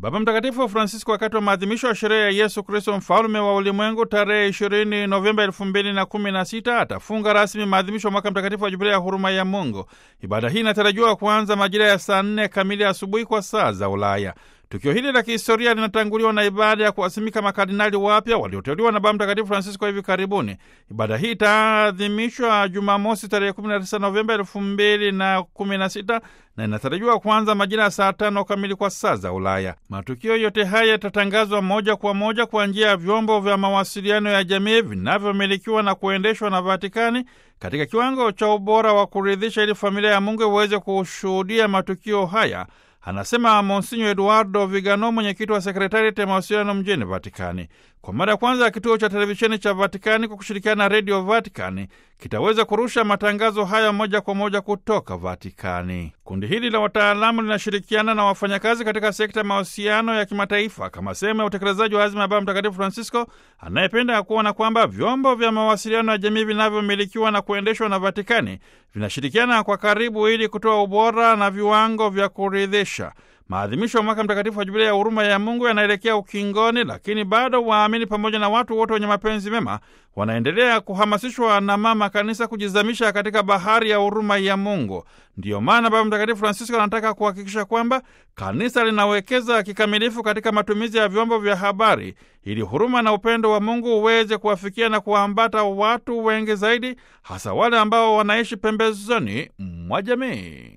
Baba Mtakatifu Francisco wakati wa maadhimisho ya sherehe ya Yesu Kristo mfalme wa ulimwengu tarehe 20 Novemba 2016 atafunga rasmi maadhimisho ya mwaka mtakatifu wa Jubilei ya huruma ya Mungu. Ibada hii inatarajiwa kuanza majira ya saa 4 kamili asubuhi kwa saa za Ulaya. Tukio hili la kihistoria linatanguliwa na ibada ya kuwasimika makardinali wapya walioteuliwa na Baba Mtakatifu Francisco hivi karibuni. Ibada hii itaadhimishwa Jumamosi tarehe 19 Novemba 2016 na inatarajiwa kuanza majira ya saa 5 kamili kwa saa za Ulaya. Matukio yote haya yatatangazwa moja kwa moja kwa njia ya vyombo vya mawasiliano ya jamii vinavyomilikiwa na kuendeshwa na Vatikani katika kiwango cha ubora wa kuridhisha, ili familia ya Mungu iweze kushuhudia matukio haya, anasema Monsinyo Eduardo Vigano, mwenyekiti wa sekretarieti ya mawasiliano mjini Vatikani. Kwa mara ya kwanza kituo cha televisheni cha Vatikani kwa kushirikiana na redio Vatikani kitaweza kurusha matangazo haya moja kwa moja kutoka Vatikani. Kundi hili la wataalamu linashirikiana na wafanyakazi katika sekta ya mawasiliano ya kimataifa kama sehemu ya utekelezaji wa azima ya Baba Mtakatifu Francisco, anayependa kuona kwamba vyombo vya mawasiliano ya jamii vinavyomilikiwa na kuendeshwa na Vatikani vinashirikiana kwa karibu ili kutoa ubora na viwango vya kuridhisha. Maadhimisho ya mwaka mtakatifu wa Jubilei ya huruma ya Mungu yanaelekea ukingoni, lakini bado waamini pamoja na watu wote wenye mapenzi mema wanaendelea kuhamasishwa na Mama Kanisa kujizamisha katika bahari ya huruma ya Mungu. Ndiyo maana Baba Mtakatifu Francisco anataka kuhakikisha kwamba Kanisa linawekeza kikamilifu katika matumizi ya vyombo vya habari ili huruma na upendo wa Mungu uweze kuwafikia na kuwaambata watu wengi zaidi, hasa wale ambao wanaishi pembezoni mwa jamii.